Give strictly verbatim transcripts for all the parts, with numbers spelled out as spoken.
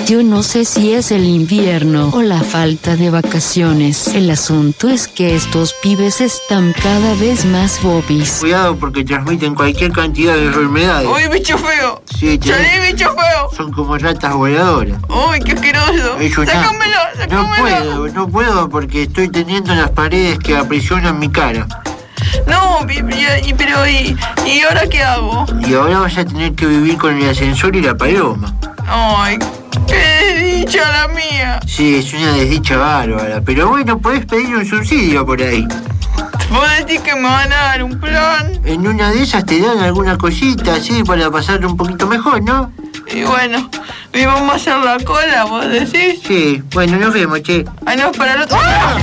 Yo no sé si es el invierno o la falta de vacaciones. El asunto es que estos pibes están cada vez más bobis. Cuidado porque transmiten cualquier cantidad de enfermedades. ¡Uy, bicho feo! Sí, ¡Salí, bicho feo! Son como ratas voladoras. ¡Uy, qué asqueroso! ¡Sácamelo, sácamelo! No puedo, no puedo porque estoy teniendo las paredes que aprisionan mi cara. No, y, y, pero ¿y, ¿y ahora qué hago? Y ahora vas a tener que vivir con el ascensor y la paloma. ¡Ay, qué desdicha la mía! Sí, es una desdicha bárbara, pero bueno, podés pedir un subsidio por ahí. ¿Vos decís que me van a dar un plan? En una de esas te dan alguna cosita así para pasar un poquito mejor, ¿no? Y bueno, ¿y vamos a hacer la cola, vos decís? Sí, bueno, nos vemos, che. Ay, no, para el otro... ¡Ah!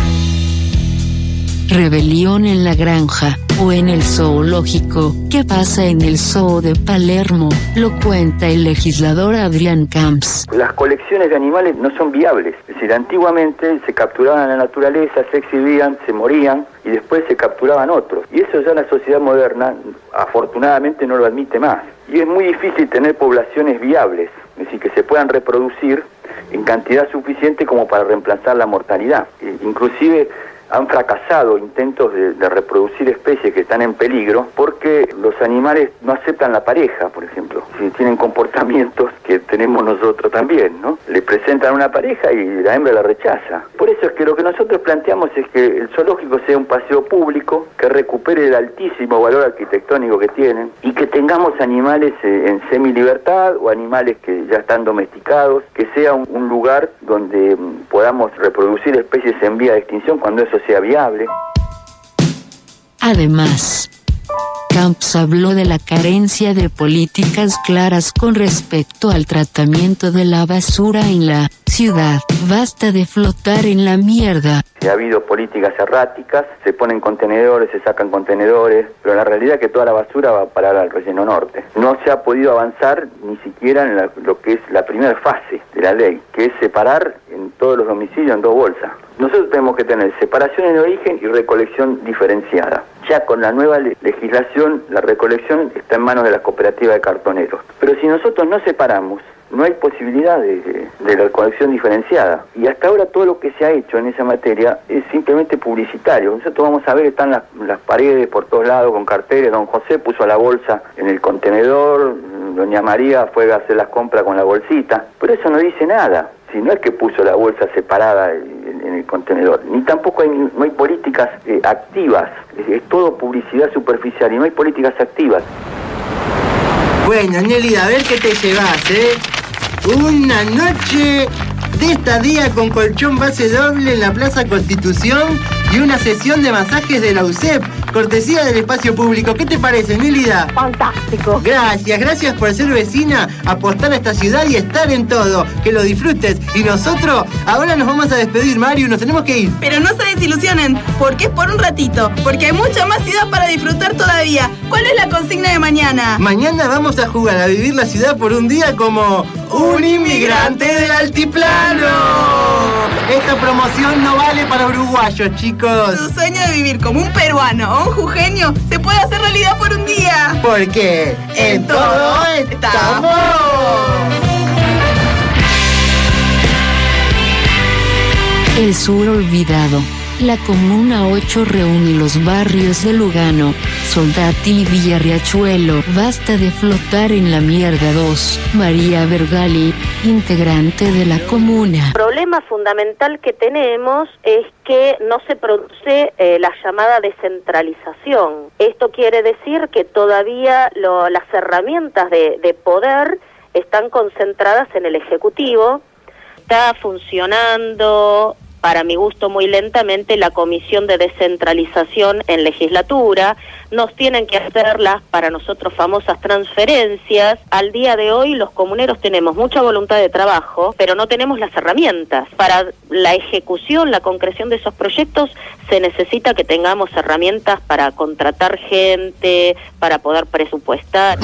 Rebelión en la granja o en el zoológico. ¿Qué pasa en el zoo de Palermo? Lo cuenta el legislador Adrián Camps. Las colecciones de animales no son viables. Es decir, antiguamente se capturaban en la naturaleza, se exhibían, se morían y después se capturaban otros. Y eso ya la sociedad moderna, afortunadamente, no lo admite más. Y es muy difícil tener poblaciones viables, es decir, que se puedan reproducir en cantidad suficiente como para reemplazar la mortalidad. E inclusive han fracasado intentos de, de reproducir especies que están en peligro porque los animales no aceptan la pareja, por ejemplo. Si tienen comportamientos que tenemos nosotros también, ¿no? Le presentan una pareja y la hembra la rechaza. Por eso es que lo que nosotros planteamos es que el zoológico sea un paseo público, que recupere el altísimo valor arquitectónico que tienen y que tengamos animales eh, en semilibertad o animales que ya están domesticados, que sea un, un lugar donde mm, podamos reproducir especies en vía de extinción cuando eso sea viable. Además, Camps habló de la carencia de políticas claras con respecto al tratamiento de la basura en la ciudad. Basta de flotar en la mierda. Ha habido políticas erráticas, se ponen contenedores, se sacan contenedores, pero la realidad es que toda la basura va a parar al relleno norte. No se ha podido avanzar ni siquiera en la, lo que es la primera fase de la ley, que es separar en todos los domicilios en dos bolsas. Nosotros tenemos que tener separación en origen y recolección diferenciada. Ya con la nueva le- legislación, la recolección está en manos de las cooperativas de cartoneros. Pero si nosotros no separamos, no hay posibilidad de, de, de la recolección diferenciada. Y hasta ahora todo lo que se ha hecho en esa materia es simplemente publicitario. Nosotros vamos a ver, están las, las paredes por todos lados con carteles. Don José puso la bolsa en el contenedor, doña María fue a hacer las compras con la bolsita. Pero eso no dice nada. Si no es que puso la bolsa separada en, en el contenedor, ni tampoco hay, no hay políticas eh, activas. Es, es todo publicidad superficial y no hay políticas activas. Bueno, Nélida, a ver qué te llevas, ¿eh? Una noche de estadía con colchón base doble en la Plaza Constitución y una sesión de masajes de la U C E P, cortesía del espacio público. ¿Qué te parece, Nélida? Fantástico. Gracias, gracias por ser vecina, apostar a esta ciudad y estar en todo. Que lo disfrutes. Y nosotros ahora nos vamos a despedir, Mario, nos tenemos que ir. Pero no se desilusionen, porque es por un ratito, porque hay mucha más ciudad para disfrutar todavía. ¿Cuál es la consigna de mañana? Mañana vamos a jugar a vivir la ciudad por un día como un inmigrante del altiplano. Esta promoción no vale para uruguayos, chicos. Su sueño de vivir como un peruano o un jujeño se puede hacer realidad por un día. Porque en todo estamos. El sur olvidado. La Comuna ocho reúne los barrios de Lugano, Soldati y Villarriachuelo. Basta de flotar en la mierda dos. María Vergali, integrante de la comuna. El problema fundamental que tenemos es que no se produce eh, la llamada descentralización. Esto quiere decir que todavía lo, las herramientas de, de poder están concentradas en el Ejecutivo. Está funcionando, para mi gusto, muy lentamente la Comisión de Descentralización en Legislatura. Nos tienen que hacer las, para nosotros, famosas transferencias. Al día de hoy los comuneros tenemos mucha voluntad de trabajo, pero no tenemos las herramientas. Para la ejecución, la concreción de esos proyectos, se necesita que tengamos herramientas para contratar gente, para poder presupuestar.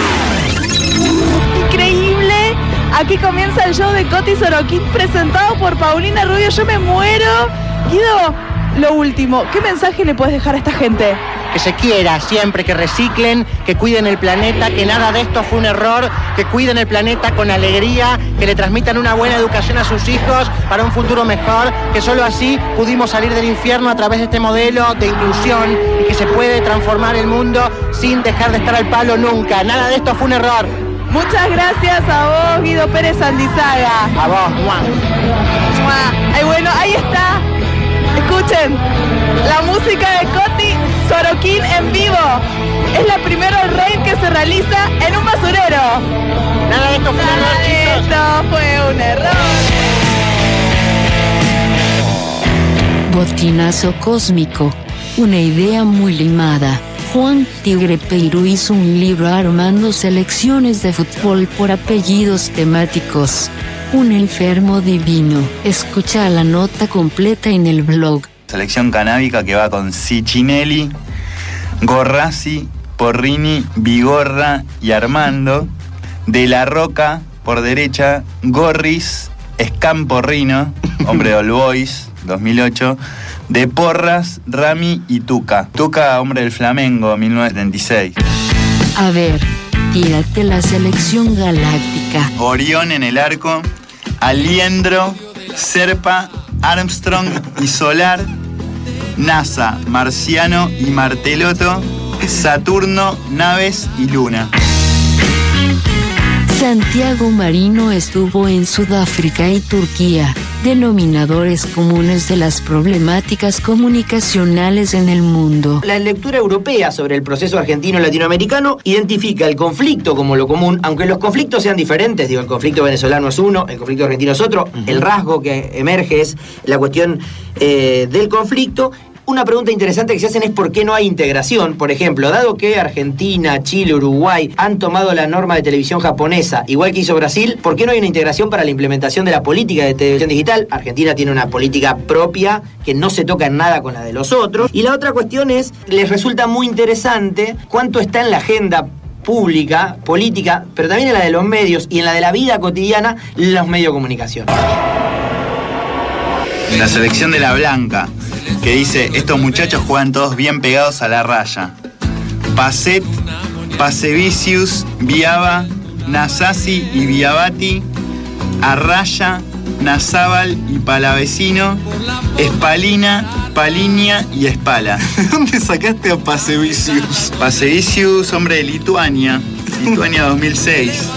Increíble. Aquí comienza el show de Coti Sorokin presentado por Paulina Rubio. Yo me muero. Guido, lo último, ¿qué mensaje le puedes dejar a esta gente? que se quiera siempre, que reciclen, que cuiden el planeta, que nada de esto fue un error, que cuiden el planeta con alegría, que le transmitan una buena educación a sus hijos para un futuro mejor, que solo así pudimos salir del infierno a través de este modelo de inclusión y que se puede transformar el mundo sin dejar de estar al palo nunca. Nada de esto fue un error. Muchas gracias a vos, Guido Pérez Andizaga. A vos, Juan. Ay, bueno, ahí está. Escuchen, la música de Coti Sorokin en vivo. Es la primera rave que se realiza en un basurero. Nada de esto fue un error, chicos. Esto fue un error. Botinazo cósmico. Una idea muy limada. Juan Tigre Peirú hizo un libro armando selecciones de fútbol por apellidos temáticos. Un enfermo divino. Escucha la nota completa en el blog. Selección canábica que va con Cicinelli, Gorrasi, Porrini, Vigorra y Armando. De la Roca, por derecha, Gorris, Scamporrino, hombre de All Boys, dos mil ocho. De Porras, Rami y Tuca. Tuca, hombre del Flamengo, mil novecientos setenta y seis. A ver, tírate la selección galáctica. Orión en el arco, Aliendro, Serpa, Armstrong y Solar, NASA, Marciano y Marteloto, Saturno, Naves y Luna. Santiago Marino estuvo en Sudáfrica y Turquía, denominadores comunes de las problemáticas comunicacionales en el mundo. La lectura europea sobre el proceso argentino-latinoamericano identifica el conflicto como lo común, aunque los conflictos sean diferentes. Digo, el conflicto venezolano es uno, el conflicto argentino es otro. Uh-huh. El rasgo que emerge es la cuestión eh, del conflicto. Una pregunta interesante que se hacen es por qué no hay integración. Por ejemplo, dado que Argentina, Chile, Uruguay han tomado la norma de televisión japonesa, igual que hizo Brasil, ¿por qué no hay una integración para la implementación de la política de televisión digital? Argentina tiene una política propia que no se toca en nada con la de los otros. Y la otra cuestión es, les resulta muy interesante cuánto está en la agenda pública, política, pero también en la de los medios y en la de la vida cotidiana, los medios de comunicación. La selección de la Blanca, que dice, estos muchachos juegan todos bien pegados a la raya. Pacet, Pasevicius, Viaba, Nasasi y Viabati, Arraya, Nazábal y Palavecino, Espalina, Palinia y Espala. ¿De dónde sacaste a Pasevicius? Pasevicius, hombre de Lituania, Lituania dos mil seis.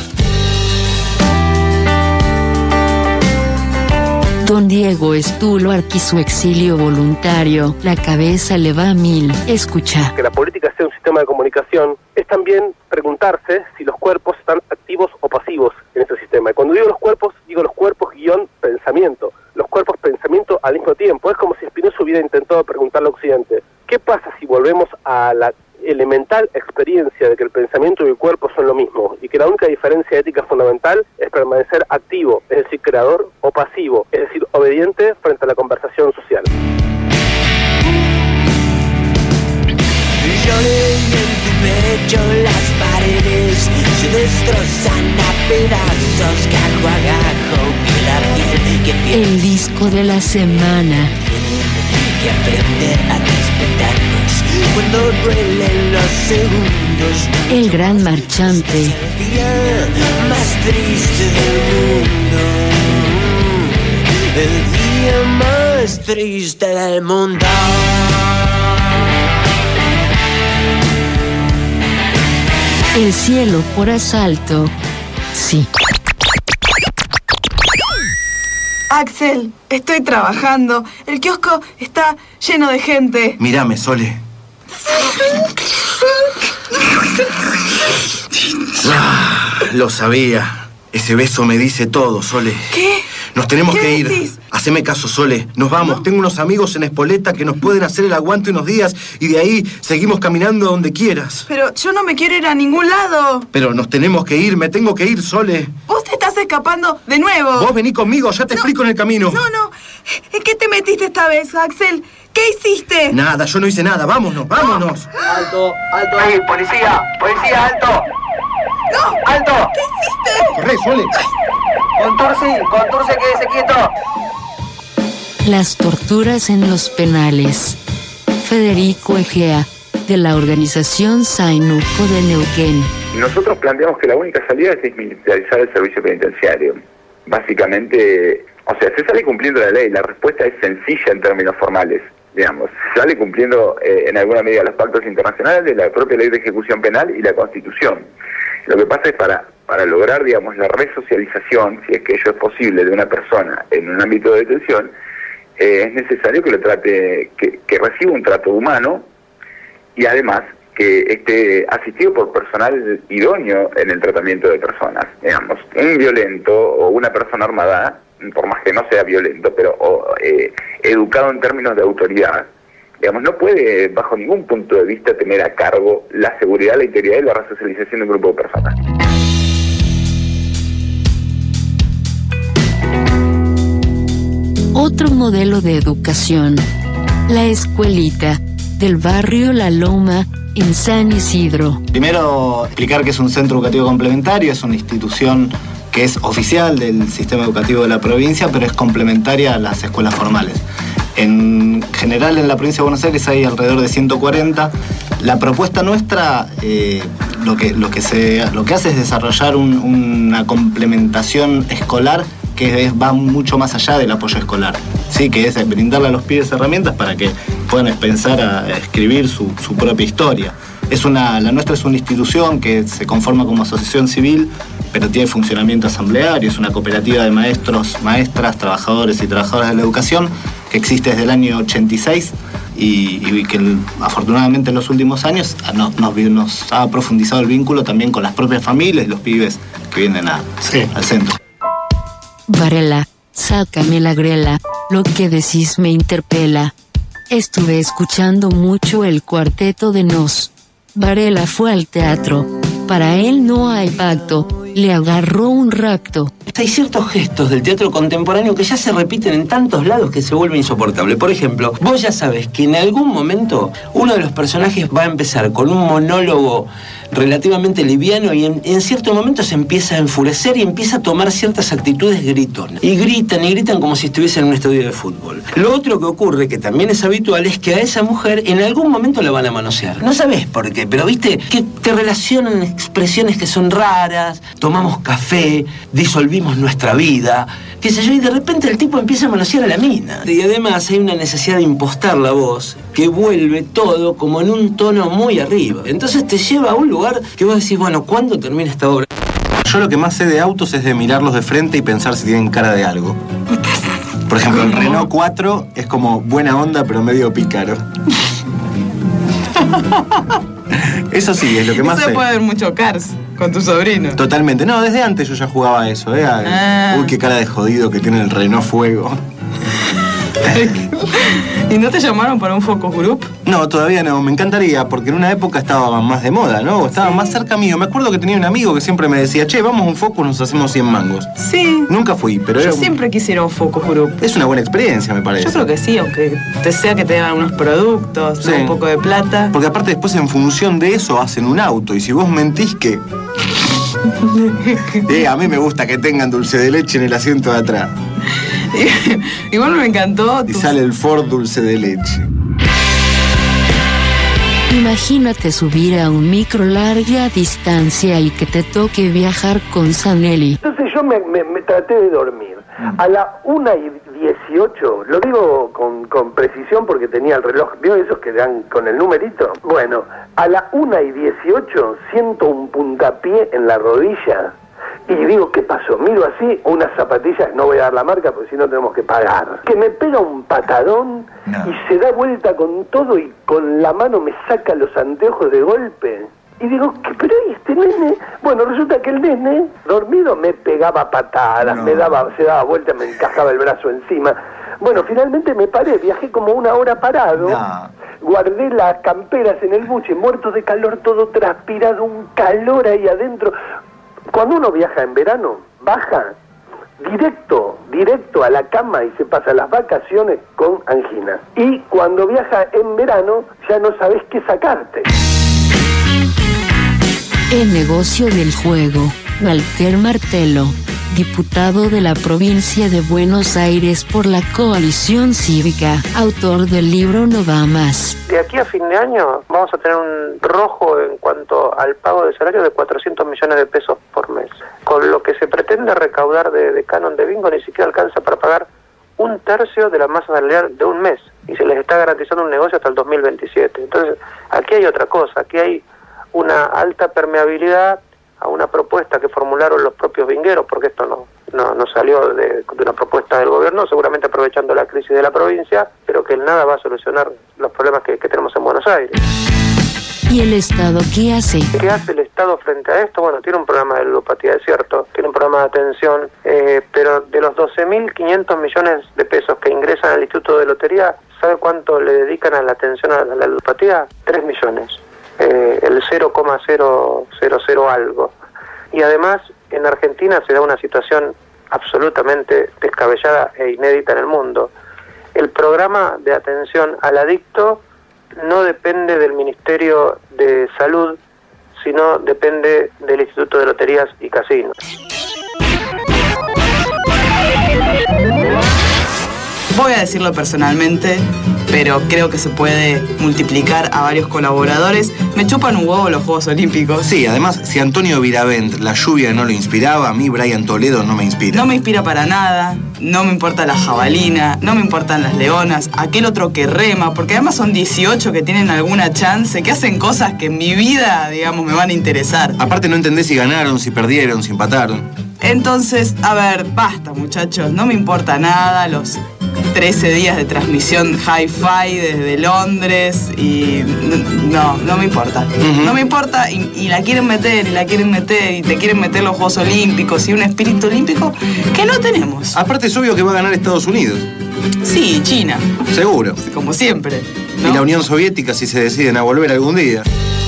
Don Diego Estulo aquí su exilio voluntario, la cabeza le va a mil. Escucha. Que la política sea un sistema de comunicación es también preguntarse si los cuerpos están activos o pasivos en ese sistema. Y cuando digo los cuerpos, digo los cuerpos guión pensamiento. Los cuerpos pensamiento al mismo tiempo. Es como si Spinoza hubiera intentado preguntarle a Occidente, ¿qué pasa si volvemos a la elemental experiencia de que el pensamiento y el cuerpo son lo mismo y que la única diferencia ética fundamental es permanecer activo, es decir, creador, o pasivo, es decir, obediente frente a la conversación social? Yo leí en tu pecho las paredes se destrozan a pedazos, gajo a gajo, piel a piel, que piel. El disco de la semana. Que aprender a respetarnos cuando duelen los segundos. El gran marchante. El día más triste del mundo. El día más triste del mundo. El cielo por asalto. Sí. Axel, estoy trabajando. El kiosco está lleno de gente. Mírame, Sole. Ah, lo sabía. Ese beso me dice todo, Sole. ¿Qué? Nos tenemos ¿Qué que ir. decís? Haceme caso, Sole. Nos vamos. No. Tengo unos amigos en Espoleta que nos pueden hacer el aguante unos días y de ahí seguimos caminando donde quieras. Pero yo no me quiero ir a ningún lado. Pero nos tenemos que ir. Me tengo que ir, Sole. Vos te estás escapando de nuevo. Vos vení conmigo. Ya te No. explico en el camino. No, no. ¿En qué te metiste esta vez, Axel? ¿Qué hiciste? Nada, yo no hice nada. Vámonos, vámonos. Alto, alto ahí, policía, policía, alto. ¡No! ¡Alto! ¿Qué hiciste? Corre, Sole. Contursi, Contursi, quédese quieto. Las torturas en los penales. Federico Egea, de la organización Sainuco de Neuquén. Nosotros planteamos que la única salida es desmilitarizar el servicio penitenciario. Básicamente, o sea, se sale cumpliendo la ley, la respuesta es sencilla en términos formales, digamos. Se sale cumpliendo eh, en alguna medida los pactos internacionales, la propia ley de ejecución penal y la Constitución. Lo que pasa es para, para lograr, digamos, la resocialización, si es que ello es posible, de una persona en un ámbito de detención, eh, es necesario que lo trate, que, que reciba un trato humano y además que esté asistido por personal idóneo en el tratamiento de personas. Digamos, un violento o una persona armada, por más que no sea violento, pero o, eh, educado en términos de autoridad, digamos, no puede bajo ningún punto de vista tener a cargo la seguridad, la integridad y la resocialización de un grupo de personas. Otro modelo de educación, la escuelita del barrio La Loma en San Isidro. Primero, explicar que es un centro educativo complementario, es una institución que es oficial del sistema educativo de la provincia, pero es complementaria a las escuelas formales. En general, en la provincia de Buenos Aires hay alrededor de ciento cuarenta. La propuesta nuestra eh, lo, que, lo, que se, lo que hace es desarrollar un, una complementación escolar que es, va mucho más allá del apoyo escolar, ¿sí? Que es brindarle a los pibes herramientas para que puedan pensar a escribir su, su propia historia. Es una, la nuestra es una institución que se conforma como asociación civil, pero tiene funcionamiento asambleario, es una cooperativa de maestros, maestras, trabajadores y trabajadoras de la educación que existe desde el año ochenta y seis y, y que afortunadamente en los últimos años nos, nos, nos ha profundizado el vínculo también con las propias familias y los pibes que vienen a, sí. al centro. Varela, sácame la grela, lo que decís me interpela. Estuve escuchando mucho el cuarteto de Nos. Varela fue al teatro. Para él no hay pacto. Le agarró un rapto. Hay ciertos gestos del teatro contemporáneo que ya se repiten en tantos lados que se vuelve insoportable. Por ejemplo, vos ya sabés que en algún momento uno de los personajes va a empezar con un monólogo relativamente liviano y en, en cierto momento se empieza a enfurecer y empieza a tomar ciertas actitudes gritonas. Y gritan y gritan como si estuviesen en un estadio de fútbol. Lo otro que ocurre, que también es habitual, es que a esa mujer en algún momento la van a manosear. No sabés por qué, pero viste que te relacionan expresiones que son raras, tomamos café, disolvimos nuestra vida, qué sé yo, y de repente el tipo empieza a manosear a la mina. Y además hay una necesidad de impostar la voz que vuelve todo como en un tono muy arriba. Entonces te lleva a un lugar que vos decís, bueno, ¿cuándo termina esta obra? Yo lo que más sé de autos es de mirarlos de frente y pensar si tienen cara de algo. Por ejemplo, el Renault cuatro es como buena onda pero medio pícaro. Eso sí, es lo que más eso sé. Puede haber mucho Cars con tu sobrino. Totalmente. No, desde antes yo ya jugaba a eso, ¿eh? A, ah. Uy, qué cara de jodido que tiene el Renault Fuego. ¿Y no te llamaron para un focus group? No, todavía no. Me encantaría, porque en una época estaba más de moda, ¿no? O estaba sí. más cerca mío. Me acuerdo que tenía un amigo que siempre me decía, che, vamos a un focus, nos hacemos cien mangos. Sí. Nunca fui, pero... Yo era siempre un... quisiera un focus group. Es una buena experiencia, me parece. Yo creo que sí, aunque te sea que te den unos productos, sí. un poco de plata. Porque aparte después en función de eso hacen un auto. Y si vos mentís que... eh, a mí me gusta que tengan dulce de leche en el asiento de atrás. Igual me encantó. Y sale el Ford dulce de leche. Imagínate subir a un micro larga distancia y que te toque viajar con Sanelli. Entonces yo me, me, me traté de dormir. A la una y dieciocho, lo digo con, con precisión porque tenía el reloj, ¿vio esos que dan con el numerito? Bueno, a la una y dieciocho siento un puntapié en la rodilla. Y digo, ¿qué pasó? Miro así, unas zapatillas, no voy a dar la marca porque si no tenemos que pagar. Que me pega un patadón no. y se da vuelta con todo y con la mano me saca los anteojos de golpe. Y digo, ¿qué? Pero ¿y este nene? Bueno, resulta que el nene, dormido, me pegaba patadas, no. me daba, se daba vuelta, me encajaba el brazo encima. Bueno, finalmente me paré, viajé como una hora parado. No. Guardé las camperas en el buche, muerto de calor, todo transpirado, un calor ahí adentro. Cuando uno viaja en verano, baja directo, directo a la cama y se pasa las vacaciones con angina. Y cuando viaja en verano, ya no sabes qué sacarte. El negocio del juego, Walter Martelo. diputado de la provincia de Buenos Aires por la Coalición Cívica, autor del libro No Va Más. De aquí a fin de año vamos a tener un rojo en cuanto al pago de salario de cuatrocientos millones de pesos por mes. Con lo que se pretende recaudar de, de canon de bingo ni siquiera alcanza para pagar un tercio de la masa salarial de un mes. Y se les está garantizando un negocio hasta el dos mil veintisiete. Entonces, aquí hay otra cosa, aquí hay una alta permeabilidad a una propuesta que formularon los propios bingueros, porque esto no, no, no salió de, de una propuesta del gobierno, seguramente aprovechando la crisis de la provincia, pero que en nada va a solucionar los problemas que, que tenemos en Buenos Aires. ¿Y el Estado qué hace? ¿Qué hace el Estado frente a esto? Bueno, tiene un programa de ludopatía, es cierto, tiene un programa de atención, eh, pero de los doce mil quinientos millones de pesos que ingresan al Instituto de Lotería, ¿sabe cuánto le dedican a la atención a la ludopatía? tres millones. Eh, el cero coma cero cero cero algo. Y además, en Argentina se da una situación absolutamente descabellada e inédita en el mundo. El programa de atención al adicto no depende del Ministerio de Salud, sino depende del Instituto de Loterías y Casinos. Voy a decirlo personalmente, pero creo que se puede multiplicar a varios colaboradores. Me chupan un huevo los Juegos Olímpicos. Sí, además, si Antonio Viravent la lluvia no lo inspiraba, a mí Brian Toledo no me inspira. No me inspira para nada, no me importa la jabalina, no me importan las leonas, aquel otro que rema, porque además son dieciocho que tienen alguna chance, que hacen cosas que en mi vida, digamos, me van a interesar. Aparte no entendés si ganaron, si perdieron, si empataron. Entonces, a ver, basta muchachos, no me importa nada los trece días de transmisión hi-fi desde Londres y no, no me importa. Uh-huh. No me importa y, y la quieren meter y la quieren meter y te quieren meter los Juegos Olímpicos y un espíritu olímpico que no tenemos. Aparte es obvio que va a ganar Estados Unidos. Sí, China. Seguro. Como siempre, ¿no? Y la Unión Soviética si se deciden a volver algún día.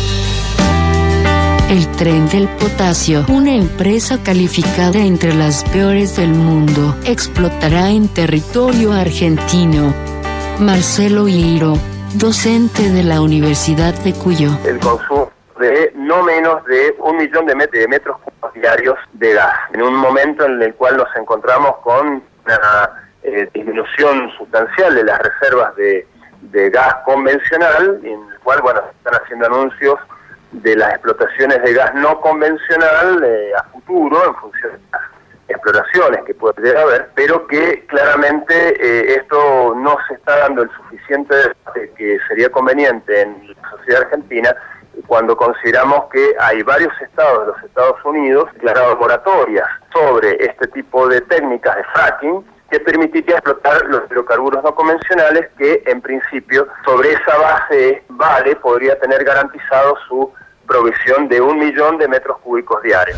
El Tren del Potasio, una empresa calificada entre las peores del mundo, explotará en territorio argentino. Marcelo Hiro, docente de la Universidad de Cuyo. El consumo de no menos de un millón de, met- de metros cúbicos diarios de gas, en un momento en el cual nos encontramos con una eh, disminución sustancial de las reservas de, de gas convencional, en el cual, bueno, se están haciendo anuncios de las explotaciones de gas no convencional eh, a futuro en función de las exploraciones que puede llegar a haber, pero que claramente eh, esto no se está dando el suficiente debate que sería conveniente en la sociedad argentina cuando consideramos que hay varios estados de los Estados Unidos declarados moratorias sobre este tipo de técnicas de fracking que permitiría explotar los hidrocarburos no convencionales que en principio sobre esa base Vale podría tener garantizado su provisión de un millón de metros cúbicos diarios.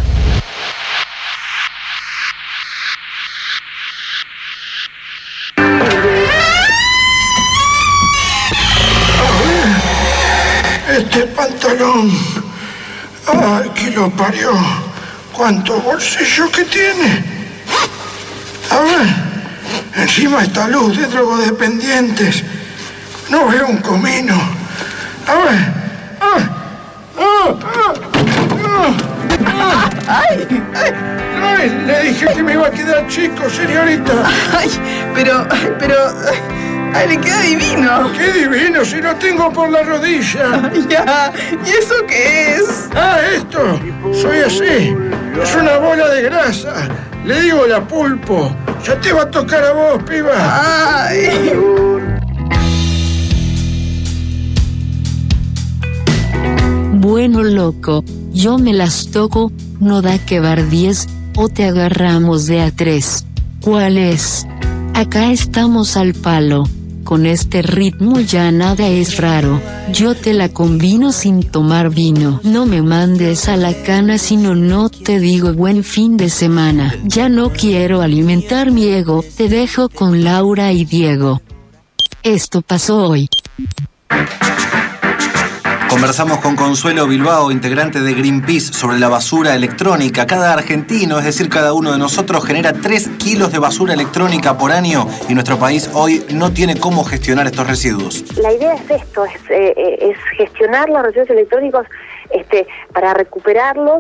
Este pantalón, ay, que lo parió, cuánto bolsillo que tiene. A ver, encima esta luz de drogodependientes, no veo un comino. A ver, ah, ah, ah, ah, ah. ¡Ay! ¡Ay! Ay, le dije que me iba a quedar chico, señorita. ¡Ay! Pero, pero... ¡Ay, le queda divino! ¡Qué divino! Si lo tengo por la rodilla. Ya, ¿y eso qué es? Ah, esto. Soy así. Es una bola de grasa. Le digo la pulpo. Ya te va a tocar a vos, piba. ¡Ay! Bueno, loco, yo me las toco, no da que bar diez, o te agarramos de a tres. ¿Cuál es? Acá estamos al palo. Con este ritmo ya nada es raro. Yo te la combino sin tomar vino. No me mandes a la cana sino no te digo buen fin de semana. Ya no quiero alimentar mi ego. Te dejo con Laura y Diego. Esto pasó hoy. Conversamos con Consuelo Bilbao, integrante de Greenpeace, sobre la basura electrónica. Cada argentino, es decir, cada uno de nosotros, genera tres kilos de basura electrónica por año y nuestro país hoy no tiene cómo gestionar estos residuos. La idea es esto, es, eh, es gestionar los residuos electrónicos este, para recuperarlos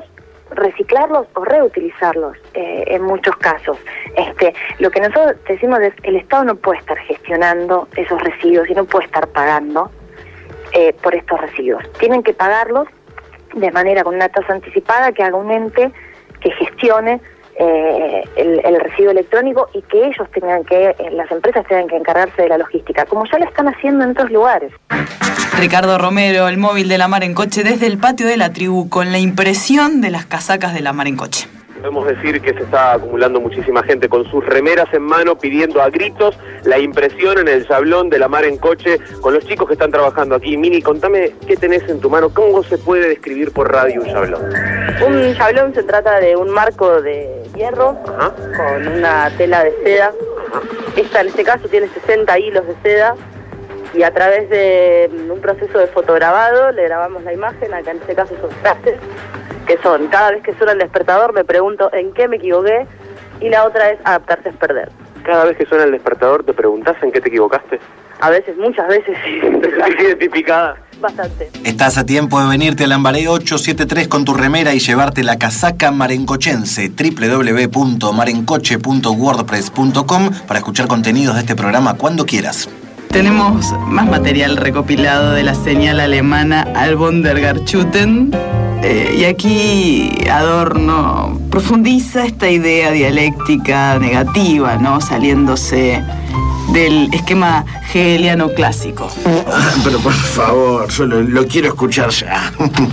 reciclarlos o reutilizarlos eh, en muchos casos. Este, lo que nosotros decimos es el Estado no puede estar gestionando esos residuos y no puede estar pagando eh, por estos residuos. Tienen que pagarlos de manera con una tasa anticipada que haga un ente que gestione eh, el, el residuo electrónico y que ellos tengan que, eh, las empresas tengan que encargarse de la logística, como ya lo están haciendo en otros lugares. Ricardo Romero, el móvil de La Mar en Coche desde el patio de la tribu con la impresión de las casacas de La Mar en Coche. Podemos decir que se está acumulando muchísima gente con sus remeras en mano pidiendo a gritos la impresión en el sablón de La Mar en Coche con los chicos que están trabajando aquí. Mini, contame qué tenés en tu mano, cómo se puede describir por radio un sablón. Un sablón se trata de un marco de hierro Ajá. con una tela de seda. Esta en este caso tiene sesenta hilos de seda y a través de un proceso de fotograbado le grabamos la imagen, acá en este caso son frases, que son, cada vez que suena el despertador me pregunto en qué me equivoqué, y la otra es adaptarse es perder. Cada vez que suena el despertador te preguntás en qué te equivocaste. A veces, muchas veces sí. ¿Te sentís identificada? Bastante. Estás a tiempo de venirte a Lambaré ochocientos setenta y tres con tu remera y llevarte la casaca marencochense, doble u doble u doble u punto marencoche punto wordpress punto com, para escuchar contenidos de este programa cuando quieras. Tenemos más material recopilado de la señal alemana Albondergarchuten. Eh, y aquí Adorno profundiza esta idea dialéctica negativa, ¿no? Saliéndose del esquema hegeliano clásico. Pero por favor, solo lo quiero escuchar ya.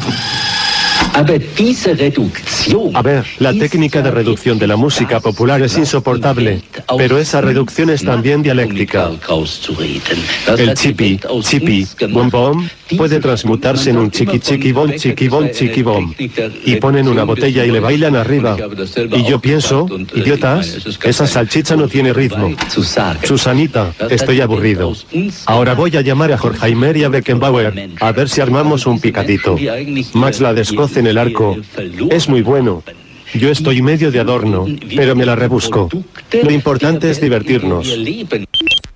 A ver, la técnica de reducción de la música popular es insoportable, pero esa reducción es también dialéctica. El chipi, chipi, bom bom, puede transmutarse en un chiqui chiqui bom, chiqui bom, chiqui bom. Y ponen una botella y le bailan arriba. Y yo pienso, idiotas, esa salchicha no tiene ritmo. Susanita, estoy aburrido. Ahora voy a llamar a Horkheimer y a Beckenbauer, a ver si armamos un picadito. Max la descoce en el arco. Es muy bueno. Yo estoy medio de Adorno, pero me la rebusco. Lo importante es divertirnos.